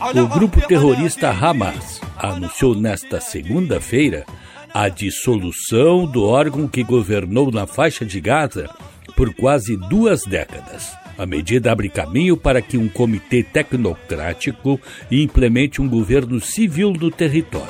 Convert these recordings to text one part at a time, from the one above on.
O grupo terrorista Hamas anunciou nesta segunda-feira a dissolução do órgão que governou na faixa de Gaza por quase 2 décadas. A medida abre caminho para que um comitê tecnocrático implemente um governo civil no território.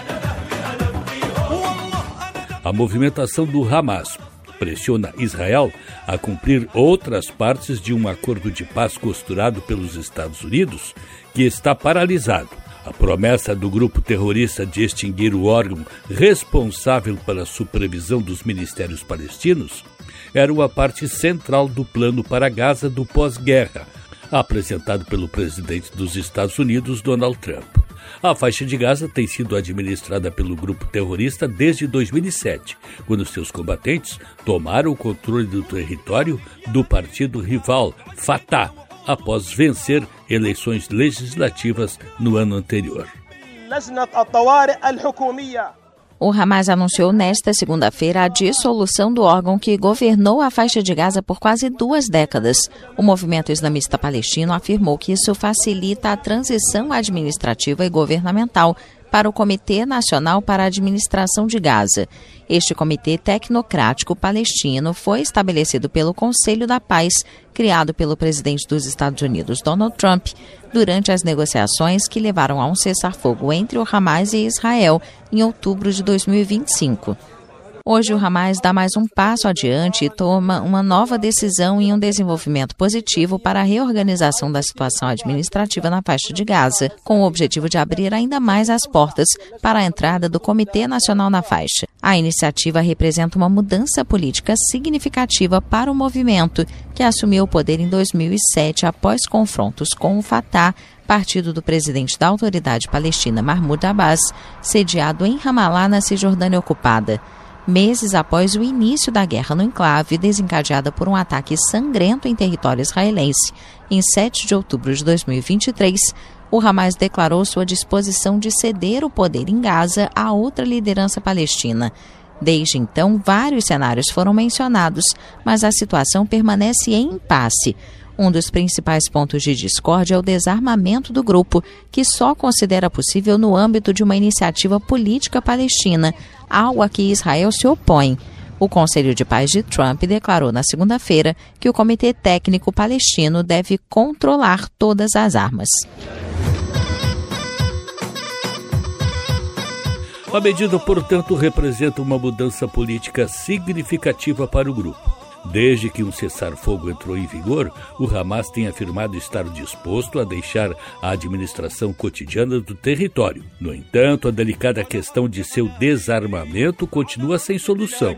A movimentação do Hamas pressiona Israel a cumprir outras partes de um acordo de paz costurado pelos Estados Unidos, que está paralisado. A promessa do grupo terrorista de extinguir o órgão responsável pela supervisão dos ministérios palestinos era uma parte central do plano para Gaza do pós-guerra, apresentado pelo presidente dos Estados Unidos, Donald Trump. A faixa de Gaza tem sido administrada pelo grupo terrorista desde 2007, quando seus combatentes tomaram o controle do território do partido rival Fatah, após vencer eleições legislativas no ano anterior. O Hamas anunciou nesta segunda-feira a dissolução do órgão que governou a faixa de Gaza por quase 2 décadas. O movimento islamista palestino afirmou que isso facilita a transição administrativa e governamental para o Comitê Nacional para a Administração de Gaza. Este comitê tecnocrático palestino foi estabelecido pelo Conselho da Paz, criado pelo presidente dos Estados Unidos, Donald Trump, durante as negociações que levaram a um cessar-fogo entre o Hamas e Israel em outubro de 2025. Hoje, o Hamas dá mais um passo adiante e toma uma nova decisão em um desenvolvimento positivo para a reorganização da situação administrativa na faixa de Gaza, com o objetivo de abrir ainda mais as portas para a entrada do Comitê Nacional na faixa. A iniciativa representa uma mudança política significativa para o movimento, que assumiu o poder em 2007 após confrontos com o Fatah, partido do presidente da Autoridade Palestina Mahmoud Abbas, sediado em Ramallah, na Cisjordânia ocupada. Meses após o início da guerra no enclave, desencadeada por um ataque sangrento em território israelense, em 7 de outubro de 2023, o Hamas declarou sua disposição de ceder o poder em Gaza a outra liderança palestina. Desde então, vários cenários foram mencionados, mas a situação permanece em impasse. Um dos principais pontos de discórdia é o desarmamento do grupo, que só considera possível no âmbito de uma iniciativa política palestina, algo a que Israel se opõe. O Conselho de Paz de Trump declarou na segunda-feira que o Comitê Técnico Palestino deve controlar todas as armas. A medida, portanto, representa uma mudança política significativa para o grupo. Desde que um cessar-fogo entrou em vigor, o Hamas tem afirmado estar disposto a deixar a administração cotidiana do território. No entanto, a delicada questão de seu desarmamento continua sem solução.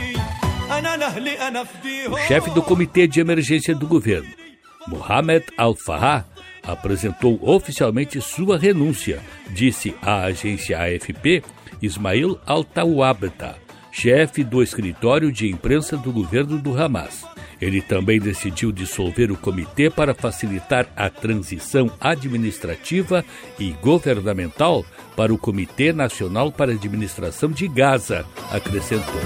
O chefe do Comitê de Emergência do governo, Mohamed Al-Fahah, apresentou oficialmente sua renúncia, disse à agência AFP Ismail Al-Tawabta, chefe do escritório de imprensa do governo do Hamas. Ele também decidiu dissolver o comitê para facilitar a transição administrativa e governamental para o Comitê Nacional para a Administração de Gaza, acrescentou.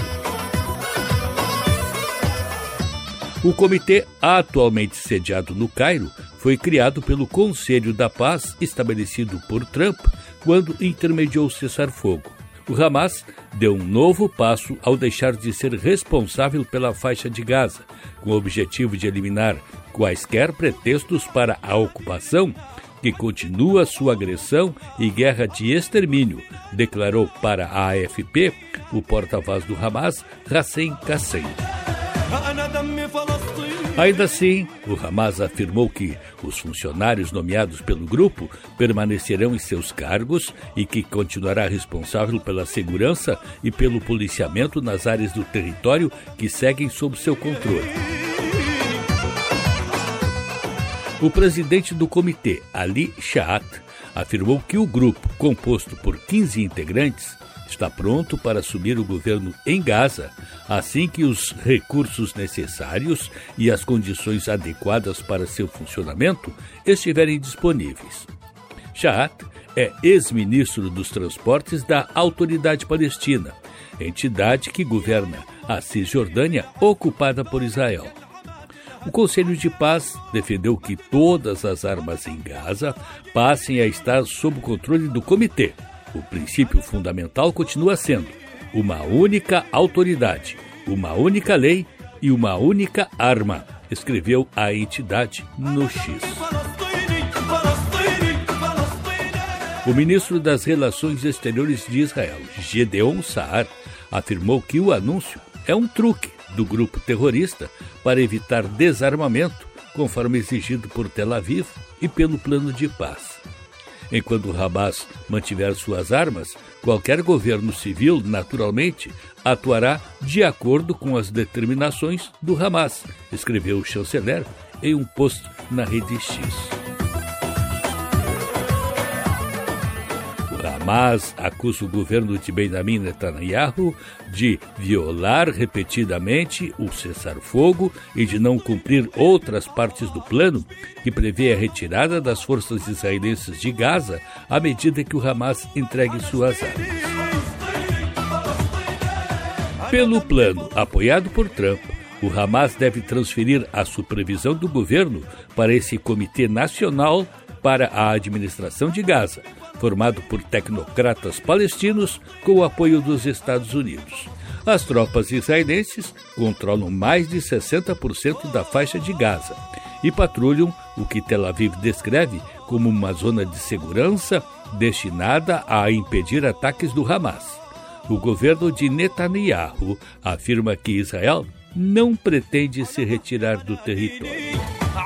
O comitê, atualmente sediado no Cairo, foi criado pelo Conselho da Paz, estabelecido por Trump, quando intermediou o cessar-fogo. O Hamas deu um novo passo ao deixar de ser responsável pela faixa de Gaza, com o objetivo de eliminar quaisquer pretextos para a ocupação, que continua sua agressão e guerra de extermínio, declarou para a AFP o porta-voz do Hamas, Hussein Qassem. Ainda assim, o Hamas afirmou que os funcionários nomeados pelo grupo permanecerão em seus cargos e que continuará responsável pela segurança e pelo policiamento nas áreas do território que seguem sob seu controle. O presidente do comitê, Ali Shaat, afirmou que o grupo, composto por 15 integrantes, está pronto para assumir o governo em Gaza, assim que os recursos necessários e as condições adequadas para seu funcionamento estiverem disponíveis. Shaat é ex-ministro dos Transportes da Autoridade Palestina, entidade que governa a Cisjordânia ocupada por Israel. O Conselho de Paz defendeu que todas as armas em Gaza passem a estar sob o controle do comitê. O princípio fundamental continua sendo uma única autoridade, uma única lei e uma única arma, escreveu a entidade no X. O ministro das Relações Exteriores de Israel, Gideon Saar, afirmou que o anúncio é um truque do grupo terrorista para evitar desarmamento, conforme exigido por Tel Aviv e pelo plano de paz. Enquanto o Hamas mantiver suas armas, qualquer governo civil, naturalmente, atuará de acordo com as determinações do Hamas, escreveu o chanceler em um post na rede X. Hamas acusa o governo de Benjamin Netanyahu de violar repetidamente o cessar-fogo e de não cumprir outras partes do plano que prevê a retirada das forças israelenses de Gaza à medida que o Hamas entregue suas armas. Pelo plano apoiado por Trump, o Hamas deve transferir a supervisão do governo para esse Comitê Nacional para a Administração de Gaza, formado por tecnocratas palestinos com o apoio dos Estados Unidos. As tropas israelenses controlam mais de 60% da faixa de Gaza e patrulham o que Tel Aviv descreve como uma zona de segurança destinada a impedir ataques do Hamas. O governo de Netanyahu afirma que Israel não pretende se retirar do território.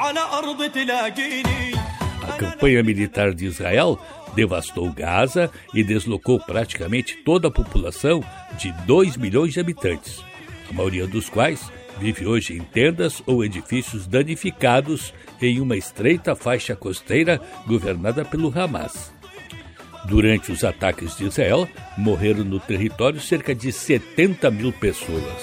A campanha militar de Israel devastou Gaza e deslocou praticamente toda a população de 2 milhões de habitantes, a maioria dos quais vive hoje em tendas ou edifícios danificados em uma estreita faixa costeira governada pelo Hamas. Durante os ataques de Israel, morreram no território cerca de 70 mil pessoas.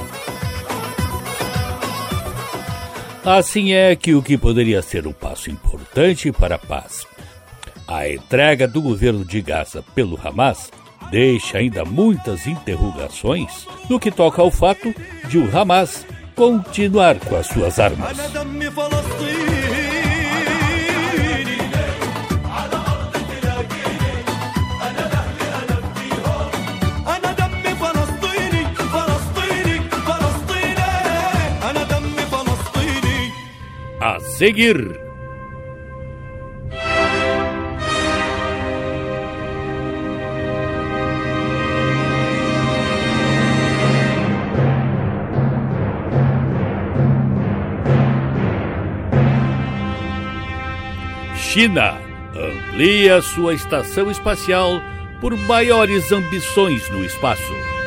Assim é que o que poderia ser um passo importante para a paz, a entrega do governo de Gaza pelo Hamas, deixa ainda muitas interrogações no que toca ao fato de o Hamas continuar com as suas armas. A seguir, China amplia sua estação espacial por maiores ambições no espaço.